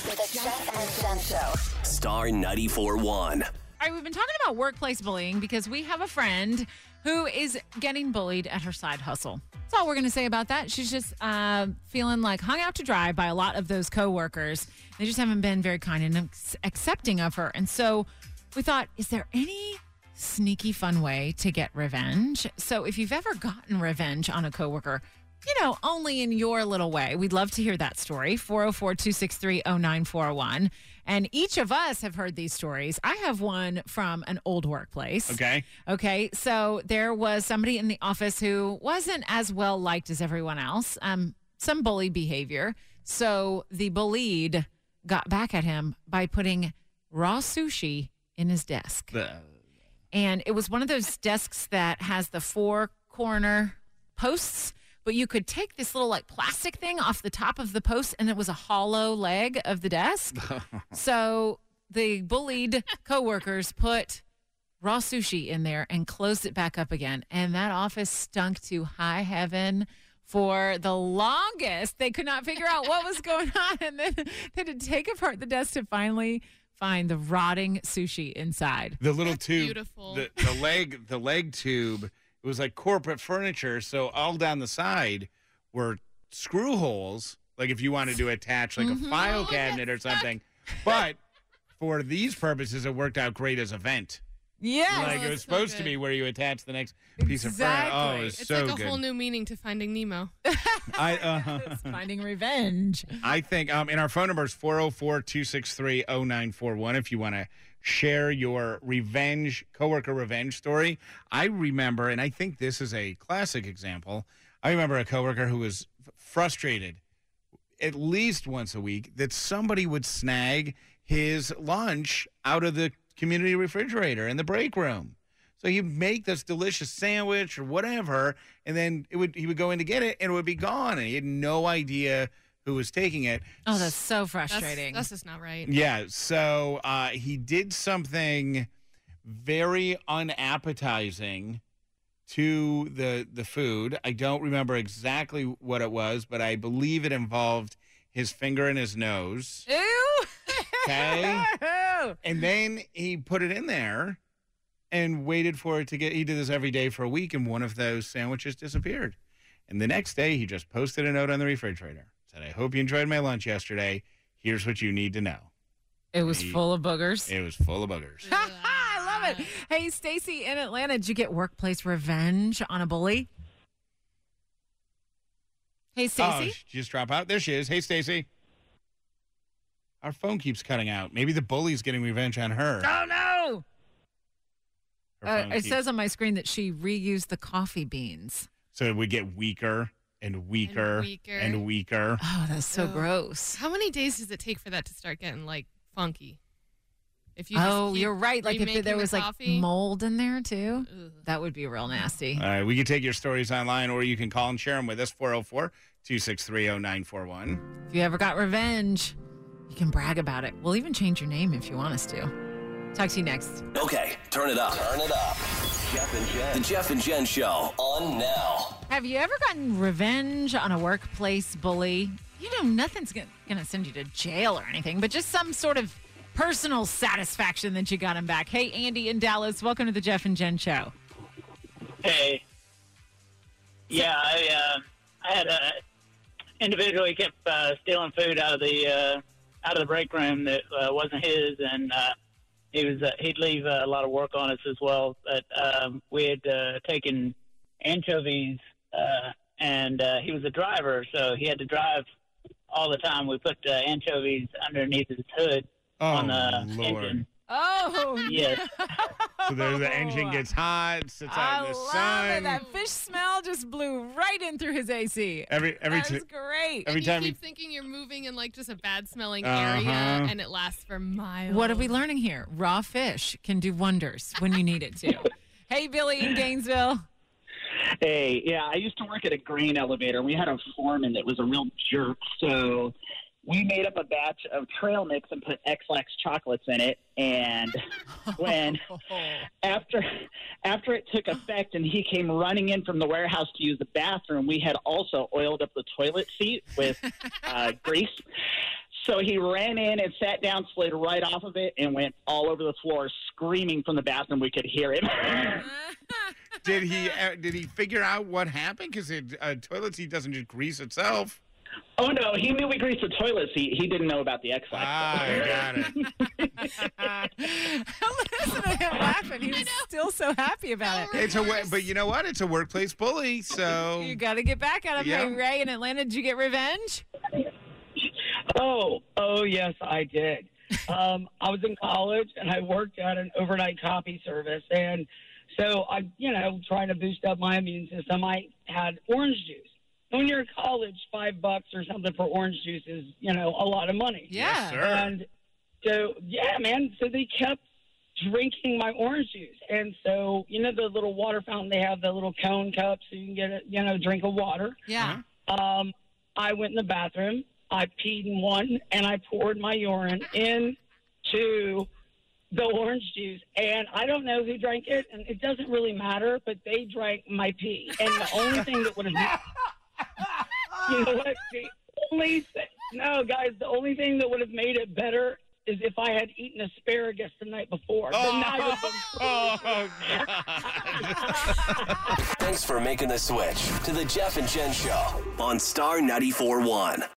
The Jeff and Jen Show. Star 94.1. All right, we've been talking about workplace bullying because we have a friend who is getting bullied at her side hustle. That's all we're going to say about that. She's just feeling like hung out to dry by a lot of those coworkers. They just haven't been very kind and accepting of her. And so we thought, is there any sneaky fun way to get revenge? So if you've ever gotten revenge on a coworker, only in your little way, we'd love to hear that story. 404-263-0941. And each of us have heard these stories. I have one from an old workplace. Okay. So there was somebody in the office who wasn't as well liked as everyone else. Some bully behavior. So the bullied got back at him by putting raw sushi in his desk. And it was one of those desks that has the four corner posts, but you could take this little plastic thing off the top of the post and it was a hollow leg of the desk. So the bullied coworkers put raw sushi in there and closed it back up again. And that office stunk to high heaven for the longest. They could not figure out what was going on. And then they had to take apart the desk to finally find the rotting sushi inside. The little tube, beautiful. The leg tube. It was like corporate furniture, so all down the side were screw holes, like if you wanted to attach a file cabinet or something. But for these purposes, it worked out great as a vent. Yeah, it was supposed to be where you attach the next piece of furniture. Oh, it was it's so like a good. whole new meaning to Finding Nemo. It's finding revenge. I think, and our phone number is 404-263-0941 if you want to share your coworker revenge story. I remember, and I think this is a classic example, I remember a coworker who was frustrated at least once a week that somebody would snag his lunch out of the community refrigerator in the break room. So he'd make this delicious sandwich or whatever, and then he would go in to get it, and it would be gone, and he had no idea who was taking it. Oh, that's so frustrating. That's just not right. Yeah, so he did something very unappetizing to the food. I don't remember exactly what it was, but I believe it involved his finger in his nose. Ew! Okay? And then he put it in there and waited for it to he did this every day for a week, and one of those sandwiches disappeared. And the next day, he just posted a note on the refrigerator. Said, I hope you enjoyed my lunch yesterday. Here's what you need to know. It was full of boogers. It was full of boogers. I love it. Hey, Stacy in Atlanta, did you get workplace revenge on a bully? Hey, Stacy. Oh, she just drop out? There she is. Hey, Stacy. Our phone keeps cutting out. Maybe the bully's getting revenge on her. Oh, no. It keeps... says on my screen that she reused the coffee beans. So it would get weaker and weaker and weaker. Oh, that's so gross. How many days does it take for that to start getting funky? If you you're right. Like if there was coffee? Mold in there too, that would be real nasty. All right, we can take your stories online, or you can call and share them with us, 404-263-0941. If you ever got revenge, you can brag about it. We'll even change your name if you want us to. Talk to you next. Okay, turn it up. Turn it up. Jeff and Jen. The Jeff and Jen Show on now. Have you ever gotten revenge on a workplace bully? Nothing's going to send you to jail or anything, but just some sort of personal satisfaction that you got him back. Hey, Andy in Dallas, welcome to the Jeff and Jen Show. Hey. Yeah, I had a individual. He kept stealing food out of the break room that wasn't his, and he'd leave a lot of work on us as well. But we had taken anchovies, and he was a driver, so he had to drive all the time. We put anchovies underneath his hood on the engine. Oh, yes. So the engine gets hot, sits out in the sun. I love it. That fish smell just blew right in through his AC. That's great. Every time you keep thinking you're moving in just a bad smelling area, and it lasts for miles. What are we learning here? Raw fish can do wonders when you need it to. Hey, Billy in Gainesville. Hey, yeah, I used to work at a grain elevator. We had a foreman that was a real jerk, so we made up a batch of trail mix and put X-Lax chocolates in it. And after it took effect and he came running in from the warehouse to use the bathroom, we had also oiled up the toilet seat with grease. So he ran in and sat down, slid right off of it, and went all over the floor, screaming from the bathroom. We could hear him. Did he figure out what happened? Because a toilet seat doesn't just grease itself. Oh, no, he knew we greased the toilet seat. He didn't know about the X-Lax. I got it. Listen to him laughing. He was still so happy about it. But you know what? It's a workplace bully, so... You got to get back at him. Yeah. Hey, Ray, in Atlanta, did you get revenge? Oh, yes, I did. I was in college, and I worked at an overnight copy service, and so I, trying to boost up my immune system, I had orange juice. When you're in college, $5 or something for orange juice is, a lot of money. Yeah. Yes, sir. And so, yeah, man, so they kept drinking my orange juice. And so, the little water fountain, they have the little cone cups so you can get a drink of water. Yeah. I went in the bathroom, I peed in one, and I poured my urine into the orange juice. And I don't know who drank it, and it doesn't really matter, but they drank my pee. And the only thing that would have... You know what? The only thing that would have made it better is if I had eaten asparagus the night before. Thanks for making the switch to the Jeff and Jen Show on Star 94.1.